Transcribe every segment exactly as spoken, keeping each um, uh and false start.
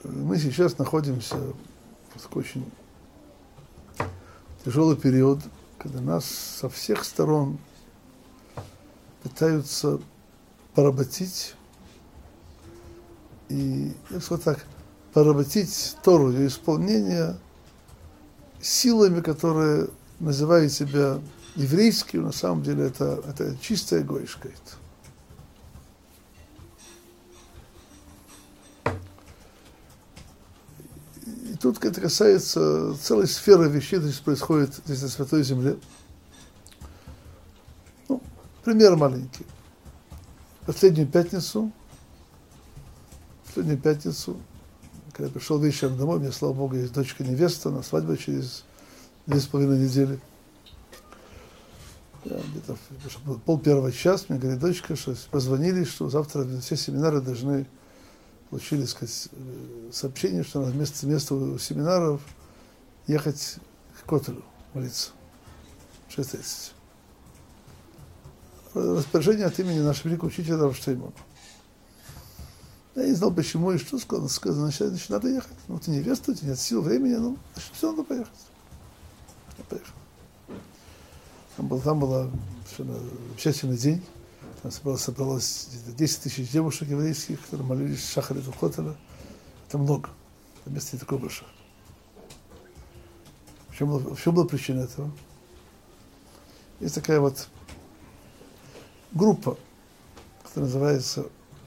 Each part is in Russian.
мы сейчас находимся в такой очень тяжелый период, когда нас со всех сторон пытаются поработить и, я скажу так, поработить Тору, ее исполнение силами, которые называют себя еврейскими, на самом деле это, это чистая гойшка. И тут это касается целой сферы вещей, которые происходит здесь на Святой Земле. Ну, пример маленький. Последнюю пятницу, последнюю пятницу, когда я пришел вечером домой, у меня, слава Богу, есть дочка-невеста, на свадьбу через две с половиной недели. Я где-то пол первого час, мне говорит дочка, что позвонили, что завтра все семинары должны, получили, сказать, сообщение, что надо вместо, вместо у семинаров ехать к Котелю молиться. шесть тридцать. Распоряжение от имени нашего великого учителя Рава Штеймана. Я не знал, почему и что сказано. Сказано, значит, значит, надо ехать. Ну, ты невеста, у тебя нет сил, времени, ну, значит, все, надо поехать. Я поехал. Там, был, там был замечательный день. Там собралось, собралось десять тысяч девушек еврейских, которые молились в Шахаре Котеля. Это много. Это место не такое большое. В чем, была, в чем была причина этого? Есть такая вот группа, которая называется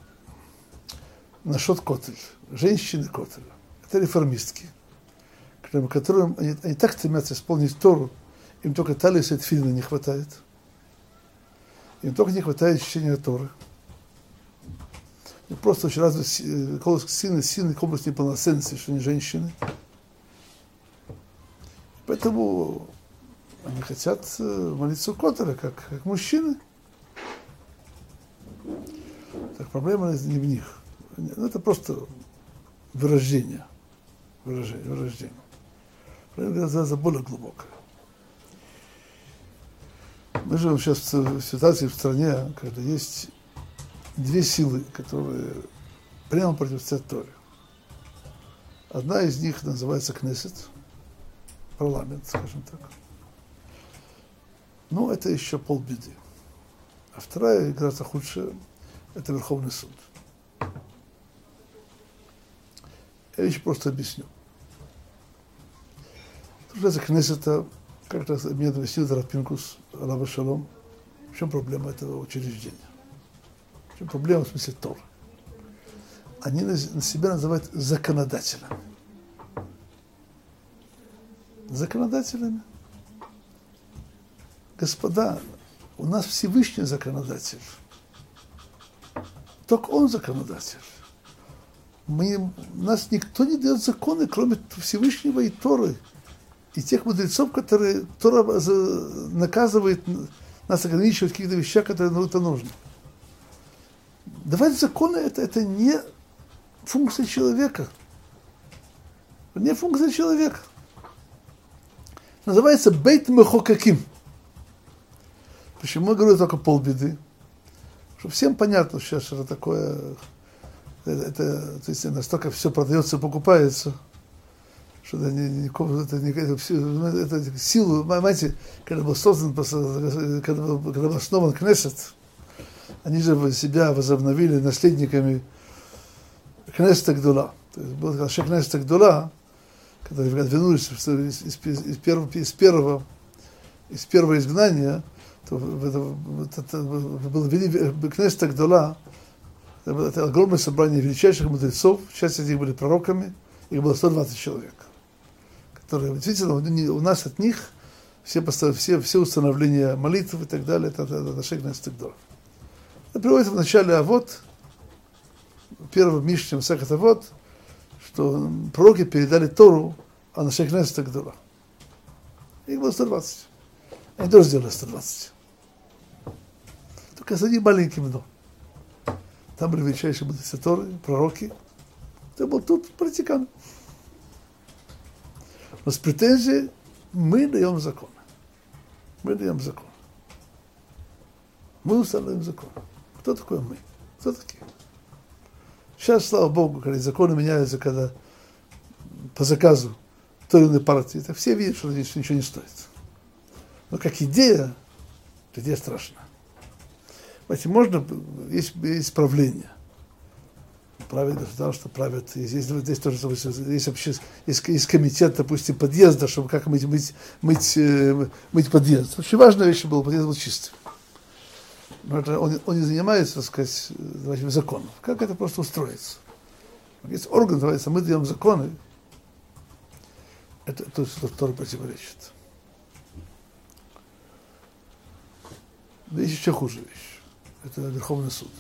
Нашот Котель, женщины Котеля. Это реформистки, которым они, они так стремятся исполнить Тору, им только талиса и тфилина не хватает. Им только не хватает чтения Торы. И просто очень развит сильный, сильный комплекс неполноценности, что они женщины. Поэтому они хотят молиться у Котеля, как, как мужчины. Так проблема не в них. Это просто вырождение. Выражение, вырождение. Проблема за более глубокое. Мы живем сейчас в ситуации в стране, когда есть две силы, которые прямо противостоят Торе. Одна из них называется Кнессет, парламент, скажем так. Но это еще полбеды. А вторая, гораздо худшая, это Верховный суд. Я еще просто объясню. Что Кнессета, как раз мне объяснил Рав Пинкус, Алава Шалом, в чем проблема этого учреждения? В чем проблема в смысле Торы? Они на себя называют законодателями. Законодателями? Господа, у нас Всевышний законодатель. Только Он законодатель. Мы, нас никто не дает законы, кроме Всевышнего и Торы. И тех мудрецов, которые Тора наказывает нас ограничивать каких-то вещах, которые ну, это нужно. Давать законы это, это не функция человека. Не функция человека. Называется бейт мехокаким. Почему я говорю только полбеды? Чтобы всем понятно сейчас, что это такое. Это, это, то есть настолько все продается и покупается, что это не, не, это, не, это, это силу, понимаете, когда был создан, когда был, когда был основан Кнессет, они же себя возобновили наследниками Кнессета Гдула. То есть был Шех Кнессета Гдула, когда вернулись из, из, из, первого, из, первого, из первого изгнания, то это, это, был Кнессета Гдула. Это огромное собрание величайших мудрецов, часть из них были пророками, их было сто двадцать человек, которые, действительно, у нас от них все, все, все установления молитв и так далее, это, это, это Шех Кнессета Гдула. Это приводится в начале Авот, первым Мишне Масехет Авот, что пророки передали Тору, а на Шех Кнессета Гдула. Их было сто двадцать. Они тоже сделали сто двадцать. Только среди маленьких много. Там были величайшие мудрецы Торы, пророки. Это был тут политикан. Но с претензией мы даем закон. Мы даем закон. Мы устанавливаем закон. Кто такой мы? Кто такие? Сейчас, слава Богу, когда законы меняются, когда по заказу той или иной партии, это все видят, что здесь ничего не стоит. Но как идея, идея страшная. Знаете, можно, есть, есть правление. Правит государство, правят. Есть, есть, есть, тоже, есть, вообще, есть, есть комитет, допустим, подъезда, чтобы как мыть, мыть, мыть, мыть подъезд. Очень важная вещь была, подъезд был чистый. Но это, он, он не занимается, так сказать, давайте, законом. Как это просто устроится? Есть орган, называется, мы даем законы. Это то, что Тора противоречит. Да есть еще хуже вещь. Это Верховный суд.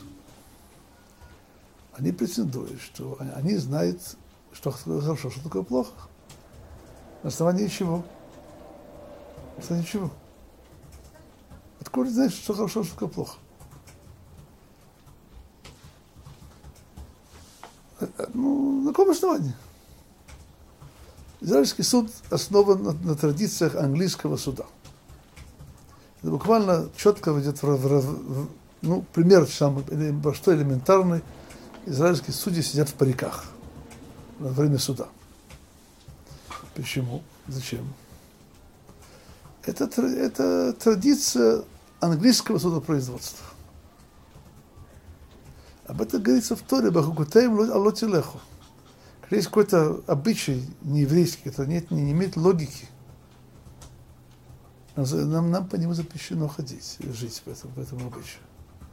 Они претендуют, что они знают, что хорошо, что такое плохо. На основании чего? На основании чего? Откуда они знают, что хорошо, что такое плохо? Ну, на каком основании? Израильский суд основан на, на традициях английского суда. Это буквально четко ведет в, в, в, ну, пример самый простой, элементарный. Израильские судьи сидят в париках во время суда. Почему? Зачем? Это, это традиция английского судопроизводства. Об этом говорится в Торе, «Бахукутаим алло тилеху». Когда есть какой-то обычай нееврейский, который нет, не, не имеет логики, нам, нам по нему запрещено ходить, жить в этом, в этом обычае.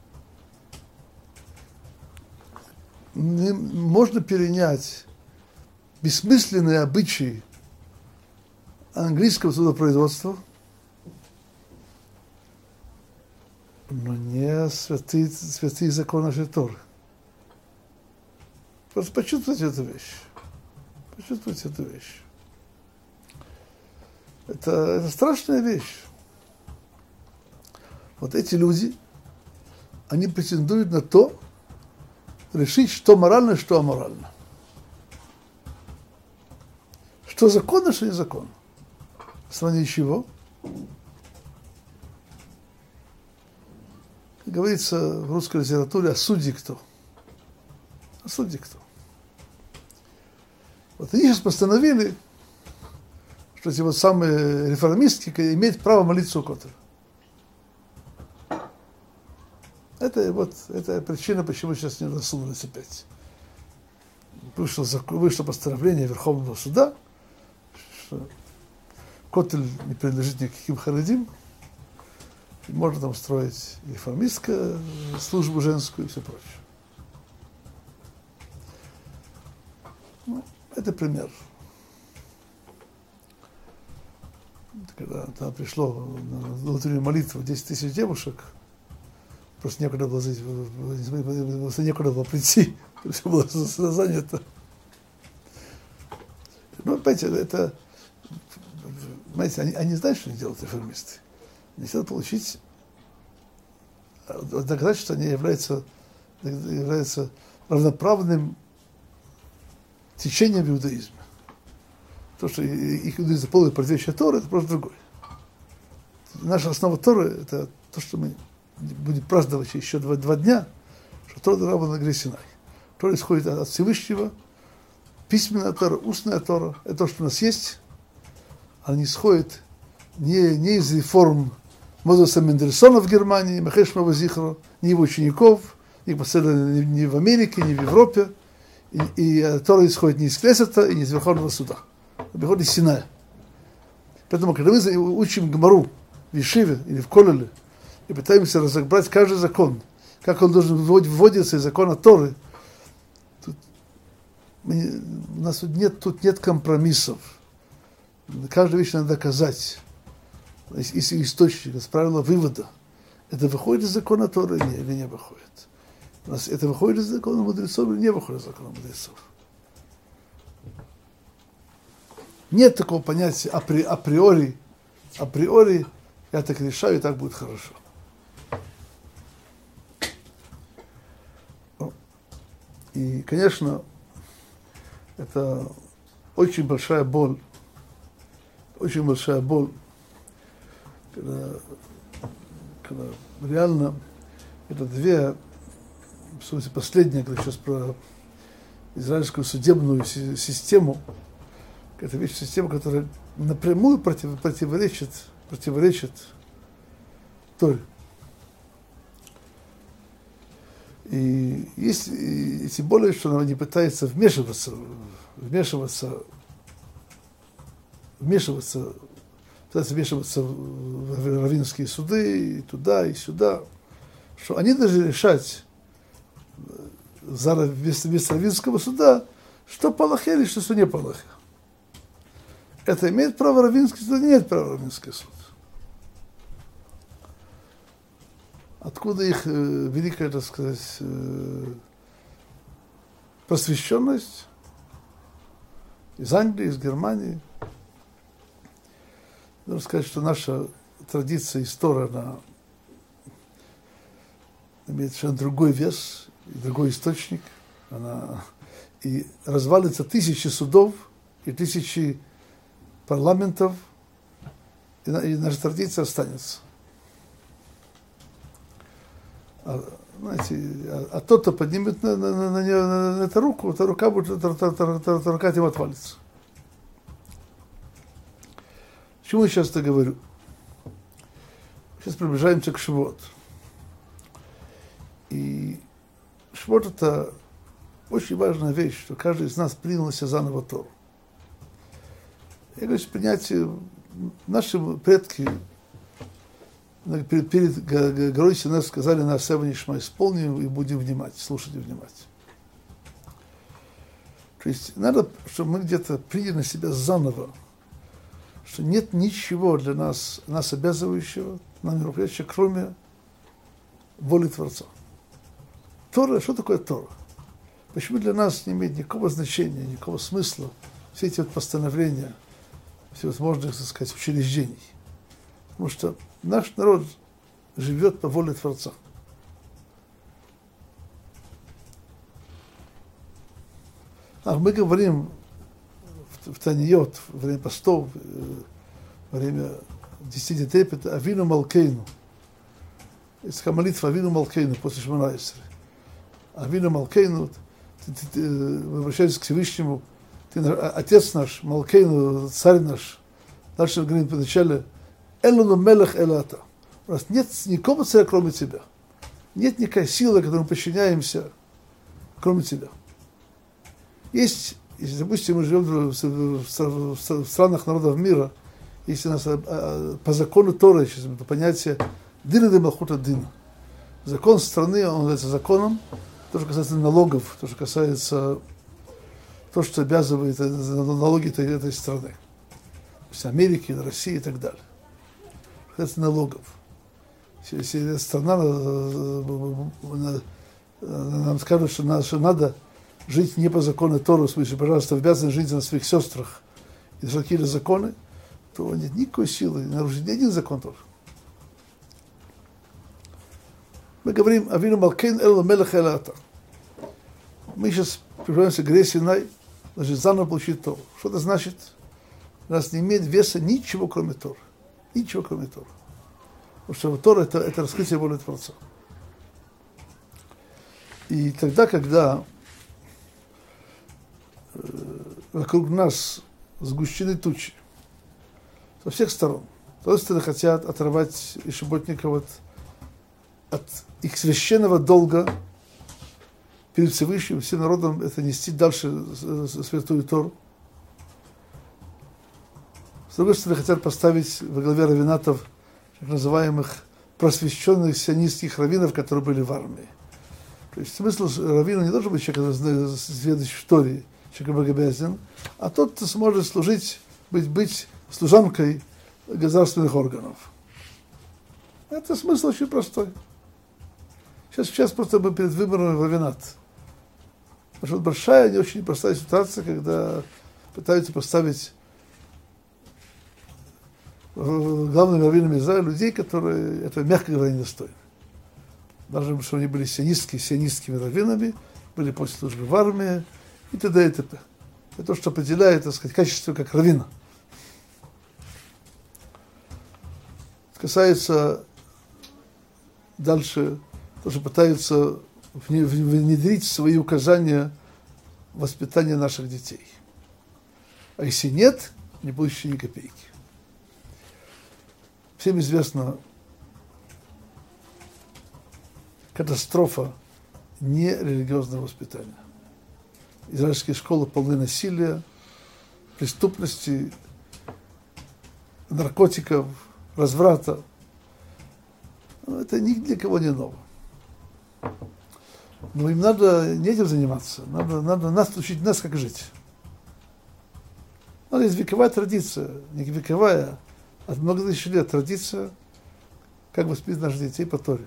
Можно перенять бессмысленные обычаи английского судопроизводства, но не святые, святые законы нашей Торы. Просто почувствуйте эту вещь. Почувствуйте эту вещь. Это, это страшная вещь. Вот эти люди, они претендуют на то, решить, что морально, что аморально. Что законно, что незаконно. В основании чего? Как говорится в русской литературе, а судьи кто? А судьи кто? Вот они сейчас постановили, что эти вот самые реформистки имеют право молиться у Котеля. Это вот это причина, почему сейчас не рассунулись опять. Вышло, вышло постановление Верховного суда, что Котель не принадлежит никаким харидим, и можно там строить реформистскую службу женскую и все прочее. Ну, это пример. Когда там пришло на утреннюю молитву десять тысяч девушек, просто некуда было, некуда было прийти, все было занято. Ну, понимаете, это, понимаете, они, они знают, что они делают реформисты. Они хотят получить доказать, что они являются, являются равноправным течением в иудаизме. То, что их иудаизм полное противоречие Торы, это просто другое. Наша основа Торы – это то, что мы будем праздновать еще два, два дня, что Тора дана была на горе Синай. Тора исходит от Всевышнего, письменная Тора, устная Тора – это то, что у нас есть. Она не исходит не, не из реформ Мозеса Мендельсона в Германии, Махешма Вазихра, ни его учеников, ни, ни, ни в Америке, ни в Европе. И, и Тора исходит не из Кнессета и не из Верховного суда. А приходит из Синая. Поэтому, когда мы учим Гмару в Ешиве или в Колеле и пытаемся разобрать каждый закон, как он должен вводиться из закона Торы, тут мы, у нас тут нет, тут нет компромиссов. Каждую вещь надо доказать. Из источника, с правила вывода. Это выходит из закона Торы или не выходит? У нас это выходит из закона мудрецов или не выходит из закона мудрецов? Нет такого понятия апри, априори, априори, я так решаю, и так будет хорошо. И, конечно, это очень большая боль, очень большая боль, когда, когда реально это две, в смысле, последнее, когда сейчас про израильскую судебную систему, Это вещь, система, которая напрямую против, противоречит, противоречит Торе. И, если, и тем более, что она не пытается вмешиваться, вмешиваться, вмешиваться, пытается вмешиваться в раввинские суды, и туда, и сюда, что они должны решать за, вместо, вместо раввинского суда, что по Аллахе или что не по Аллахе. Это имеет право раввинский суд, не имеет права раввинский суд. Откуда их э, великая, так сказать, э, просвещенность? Из Англии, из Германии. Нужно сказать, что наша традиция, история, она имеет совершенно другой вес, и другой источник. Она, и развалится тысячи судов, и тысячи парламентов, и, и наша традиция останется. А, знаете, а, а тот, кто поднимет на, на, на, на, на, на эту руку, эта рука будет, эта, эта, эта, эта, эта рука от него отвалится. Почему я сейчас это говорю? Сейчас приближаемся к Шивот. И Шивот — это очень важная вещь, что каждый из нас принял на себя заново Тору. Я говорю, принятие, наши предки перед, перед горой Синай сказали на Асева Нишма: исполним и будем внимать, слушать и внимать. То есть надо, чтобы мы где-то приняли на себя заново, что нет ничего для нас, нас обязывающего, нам мероприятия, кроме воли Творца. Тора, что такое Тора? Почему для нас не имеет никакого значения, никакого смысла все эти вот постановления всевозможных, так сказать, учреждений? Потому что наш народ живет по воле Творца. А мы говорим в, в Таниот, во время постов, во время десяти трепета, Авину Малкейну. Это такая молитва Авину Малкейну после Шмона Эсрей. Авину Малкейну, ты, ты, ты, обращаешься к Всевышнему, ты, Отец наш, Малкейну, Царь наш. Дальше говорим по начале: Элуну Мелех Элата. У нас нет никакого царя, кроме тебя. Нет никакой силы, которой мы подчиняемся, кроме тебя. Есть, если, допустим, мы живем в, в, в, в странах народов мира, если у нас по закону Торы, сейчас это понятие дина де малхута дина. Закон страны, он является законом, то, что касается налогов, то, что касается то, что обязывает налоги этой, этой страны. То есть Америки, России и так далее. Касается налогов. Если страна нам скажет, что надо жить не по закону Торы, в смысле, пожалуйста, обязаны жить на своих сестрах и держать какие-то законы, то нет никакой силы нарушить ни один закон Торы. Мы говорим Авину Малкейн Элу Мелех Элата. Мы сейчас приближаемся к горе Синай, значит, заново получить Тору. Что это значит? У нас не имеет веса ничего, кроме Торы. Ничего, кроме Торы. Потому что Тора — это, это раскрытие воли Творца. И тогда, когда э, вокруг нас сгущены тучи со всех сторон, с одной стороны хотят оторвать ишеботников от, от их священного долга перед Всевышним, всем народом, это нести дальше святую Тору. С другой стороны хотят поставить во главе раввинатов так называемых просвещенных сионистских раввинов, которые были в армии. То есть смысл раввина не должен быть человек, который следующий в Торе, человек богобоязнен, а тот, кто сможет служить, быть, быть служанкой государственных органов. Это смысл очень простой. Сейчас, сейчас просто мы перед выбором раввинат. Потому что большая, не очень простая ситуация, когда пытаются поставить главными раввинами Израиля людей, которые этого, мягко говоря, недостойны. Даже что они были сионистскими, сионистскими раввинами, были после службы в армии и т.д. и т.п. Это то, что определяет, так сказать, качество как раввина. Это касается дальше то, что пытаются внедрить свои указания в воспитание наших детей. А если нет, не получишь ни копейки. Всем известна катастрофа нерелигиозного воспитания. Израильские школы полны насилия, преступности, наркотиков, разврата. Но это ни для кого не ново. Но им надо не этим заниматься, надо, надо нас учить, нас как жить. Но есть вековая традиция, не вековая, а много тысяч лет традиция, как воспитывать наших детей по Торе.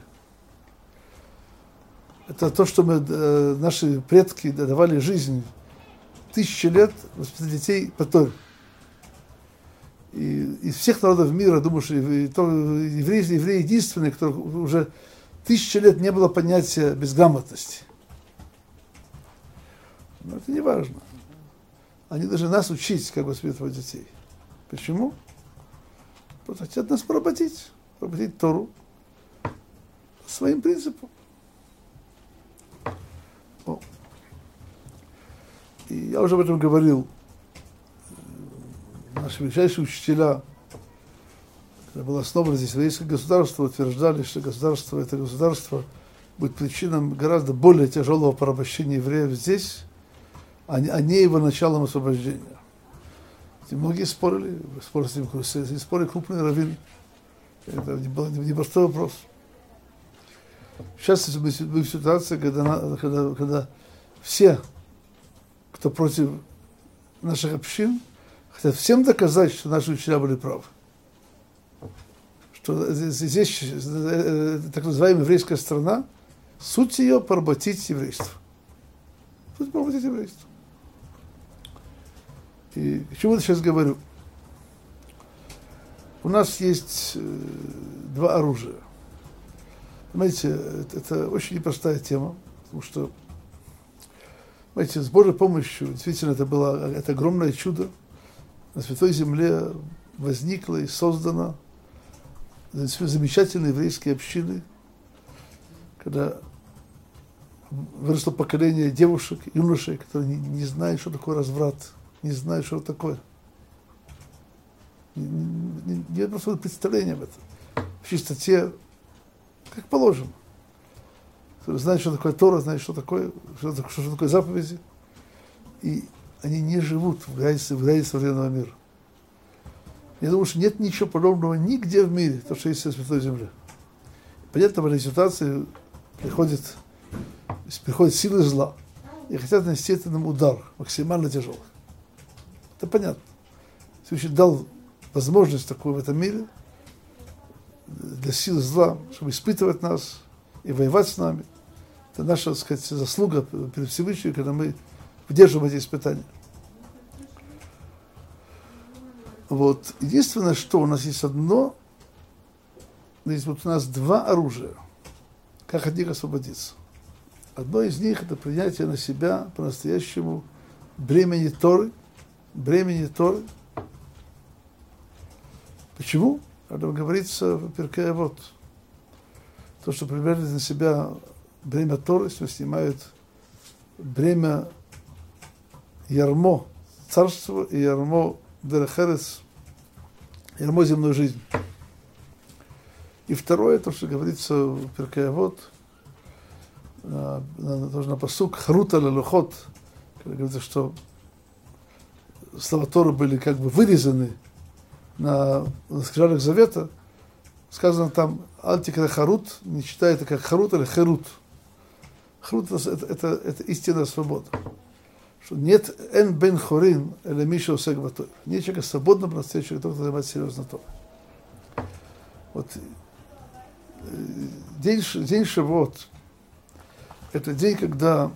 Это то, что мы, наши предки давали жизнь тысячи лет воспитать детей по Торе. И из всех народов мира, думаю, что евреи, евреи единственные, кто уже тысячи лет не было понятия безграмотности. Но это не важно. Они должны нас учить, как воспитывать детей. Почему? Потому что хотят нас поработить, поработить Тору своим принципом. О. И я уже об этом говорил. Наши величайшие учителя, когда было основано здесь еврейское государство, утверждали, что государство, это государство будет причиной гораздо более тяжелого порабощения евреев здесь, а не, а не его началом освобождения. И многие спорили, спорили, спорили крупные раввины. Это не был непростой вопрос. Сейчас мы в ситуации, когда, когда, когда все, кто против наших общин, хотят всем доказать, что наши учителя были правы. Что здесь так называемая еврейская страна, суть ее поработить еврейство. Суть поработить еврейство. И к чему я сейчас говорю? У нас есть два оружия. Понимаете, это, это очень непростая тема, потому что, понимаете, с Божьей помощью, действительно, это было это огромное чудо. На Святой Земле возникло и создано замечательные еврейские общины, когда выросло поколение девушек, юношей, которые не, не знают, что такое разврат, не знают, что это такое. Не, не, не просто представления об этом. В чистоте, как положено. Знают, что такое Тора, знают, что такое, что, что такое заповеди. И они не живут в границе, в границе современного мира. Я думаю, что нет ничего подобного нигде в мире, то, что есть на Святой Земле. Понятно, в этой ситуации приходит, приходят силы зла и хотят нанести нам удар, максимально тяжелый. Это понятно. Всевышний дал возможность такую в этом мире для сил зла, чтобы испытывать нас и воевать с нами. Это наша, так сказать, заслуга перед Всевышним, когда мы выдерживаем эти испытания. Вот. Единственное, что у нас есть одно, есть вот у нас два оружия. Как от них освободиться? Одно из них – это принятие на себя по-настоящему бремени Торы. Бремени Торы. Почему? Об этом говорится в Перкей Авот. То, что примерно на себя бремя Торы, что снимают бремя ярмо царства и ярмо дерехерес, ярмо земной жизни. И второе, то, что говорится в Перкей Авот, на, на, тоже на пасук харута лелухот, когда говорится, что слова Торы были как бы вырезаны на, на скрижалях завета, сказано там альтикра харут, не читая это как харут или херут. Харут это, это, это истинная свобода. Что нет эн бен хорин или миша усег батой. Нет человека свободного по-настоящему, кто занимается серьезно Торой. Вот день, день Шавуот – это день, когда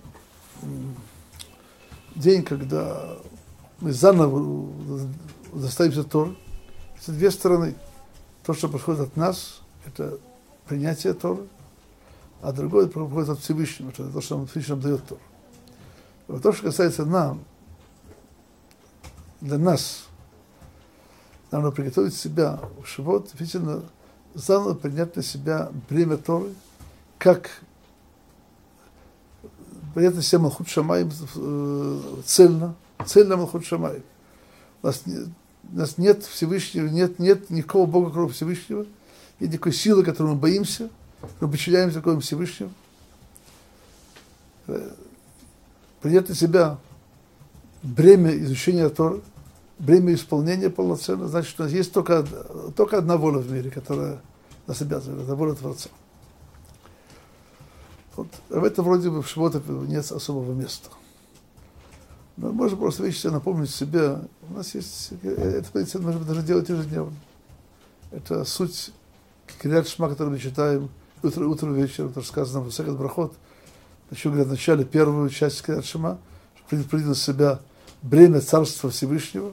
день, когда мы заново заставимся Торы. Это две стороны. То, что происходит от нас, это принятие Торы, а другое происходит от Всевышнего, это то, что Всевышний нам дает Тору. Но то, что касается нам, для нас, нам надо приготовить себя в Шавуот, действительно, заново принять на себя бремя Торы, как принять на себя Малхут Шамаим цельно, цельно Малхут Шамаим. У нас, у нас нет Всевышнего, нет, нет никакого Бога, кроме Всевышнего. Нет никакой силы, которой мы боимся, мы подчиняемся кроме Всевышнего. Принять на себя бремя изучения Торы, бремя исполнения полноценно, значит, что у нас есть только, только одна воля в мире, которая нас обязывает, это воля Творца. Вот. А в этом вроде бы в Шивоте нет особого места. Но можно просто вещи напомнить себе. У нас есть, это, это можно даже делать ежедневно. Это суть Крият Шма, который мы читаем утро, утром и вечером, это сказано в Сехет Брахот. Еще говорят в начале первую часть Крият Шма, принять на себя бремя Царства Всевышнего,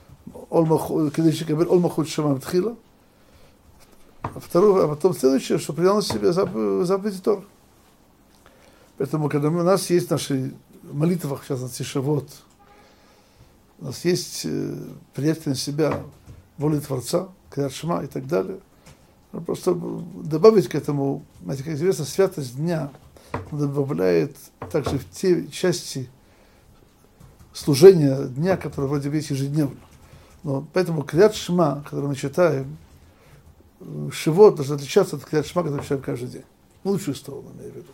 Ол Махут Шама Тхила. А второе, а потом следующее, что принял на себя заповеди Тор. Поэтому, когда мы, у нас есть в нашей молитвах, сейчас на Тишавот, у нас есть э, принятие на себя воли Творца, Крият Шма и так далее. Но просто добавить к этому, знаете, как известно, святость дня добавляет также в те части служения дня, которые вроде бы есть ежедневно. Но поэтому Крият Шма, который мы читаем, Шивот должен отличаться от Крият Шма, который мы читаем каждый день. В лучшую сторону, имею в виду.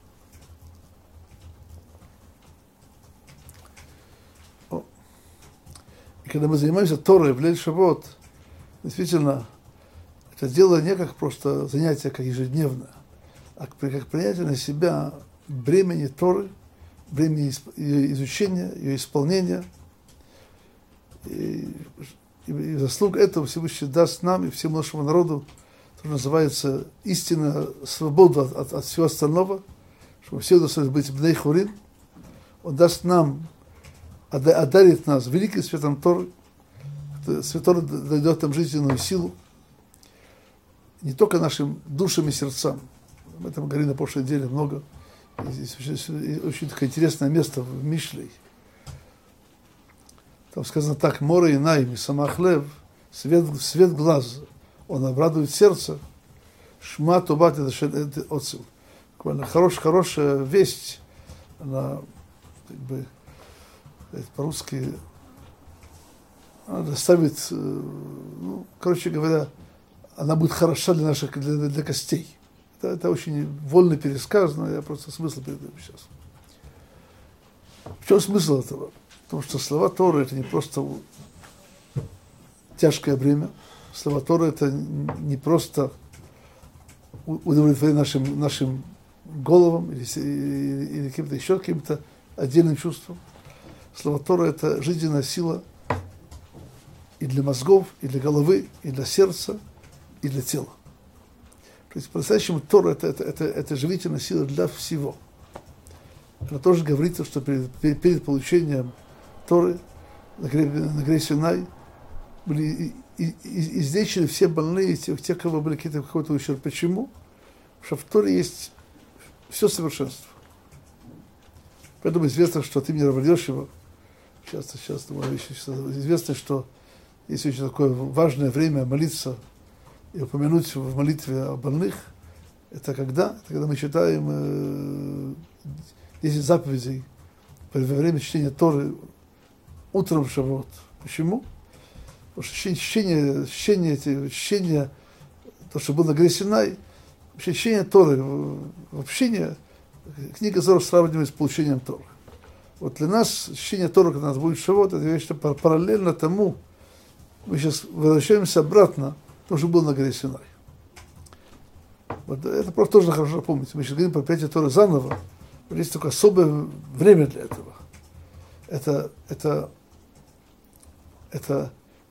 О. И когда мы занимаемся Торой в Лейль Шивот, действительно, это дело не как просто занятие, как ежедневное, а как принятие на себя бремени Торы, бремени ее изучения, ее исполнения. И, и, и заслуг этого Всевышний даст нам и всему нашему народу, что называется истинная свобода от, от, от всего остального, чтобы все удостоились быть бней хорим. Он даст нам, одарит нас великим светом Торы, свет Торы дает нам жизненную силу, не только нашим душам и сердцам. Об этом говорили на прошлой неделе много. Здесь очень, очень такое интересное место в Мишлей. Там сказано так: море и найм, и самахлев, свет, свет глаз, он обрадует сердце, шма тобат это отцел. Хорош, хорошая весть, она, как бы, по-русски, она доставит, ну, короче говоря, она будет хороша для наших, для, для костей. Это, это очень вольно пересказано, я просто смысл передаю сейчас. В чем смысл этого? Потому что слова Торы — это не просто тяжкое бремя. Слова Торы — это не просто удовлетворение нашим, нашим головам или, или, или каким-то еще каким-то отдельным чувством. Слова Торы — это жизненная сила и для мозгов, и для головы, и для сердца, и для тела. То есть по-настоящему Тора это, это, это, это живительная сила для всего. Она тоже говорится, что перед, перед, перед получением Торы на горе, на горе Синай были и, и, и, излечены все больные, те, те, у кого были какие-то какой-то ущерб. Почему? Потому что в Торе есть все совершенство. Поэтому известно, что ты мне равняешь его. Сейчас, сейчас, думаю, известно, что есть очень такое важное время молиться и упомянуть в молитве о больных. Это когда? Это когда мы читаем э, десять заповедей во время чтения Торы утром в Шавуот. Почему? Потому что чтение, чтение, чтение, то, что было на горе Синай, вообще чтение Торы, вообще не, книга Зор сравнивается с получением Торы. Вот для нас чтение Торы, когда у нас будет Шавуот, это вещь параллельно тому, мы сейчас возвращаемся обратно, то, что было на горе Синай. Вот это просто тоже хорошо помнить. Мы сейчас говорим про принятие Торы заново. Есть только особое время для этого. Это, это, это,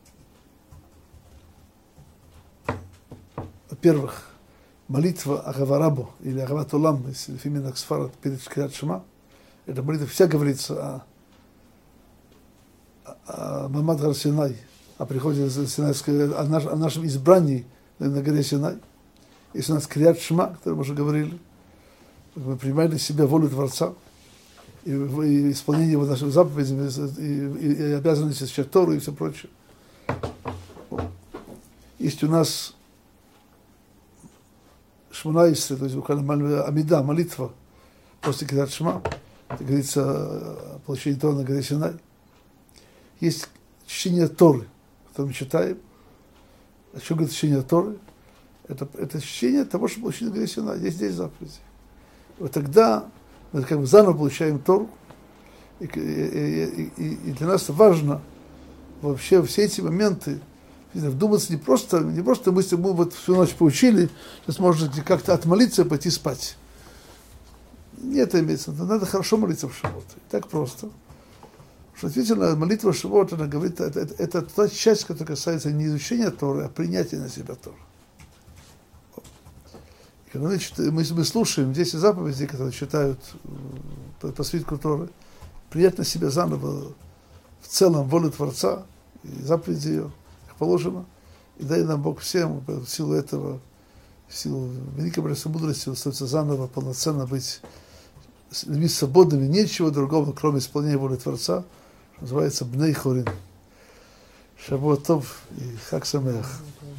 во-первых, молитва Агаварабо или Агават Олам, если именно Сфарад перед Крият Шма. Это молитва вся говорится о, о Мамад гар Синай, о приходе Синайской, о, наш, о нашем избрании на горе Синай. Если у нас Крият Шма, о котором мы уже говорили, мы принимаем на себя волю Творца и, и исполнение его наших заповедей, и, и, и обязанности изучать Тору и все прочее. Есть у нас Шмонайсре, то есть буквально Амида, молитва после Крият Шма, это говорится о получении Торы на горе Синай. Есть чтение Торы, которое мы читаем. О чем говорит чтение Торы? Это, это чтение того, что получили Горе Синай. Есть десять заповедей. Вот тогда мы как бы заново получаем Тору. И, и, и, и, и для нас важно вообще все эти моменты вдуматься не просто, не просто мы, мы вот всю ночь поучили, сейчас можно как-то отмолиться и пойти спать. Нет, это имеется в виду. Надо хорошо молиться в Шавот. Так просто. Что действительно молитва в Шавот, она говорит, это, это, это та часть, которая касается не изучения Торы, а принятия на себя Торы. И когда мы, мы, мы слушаем десять заповедей, которые читают по, по свитку Торы, принять на себя заново в целом волю Творца и заповеди ее, как положено, и дай нам Бог всем в силу этого, в силу великой божественной мудрости, устроиться заново, полноценно быть людьми свободными, ничего другого, кроме исполнения воли Творца, называется Бней Хорин. Шавуот Тов и Хаг Самеах.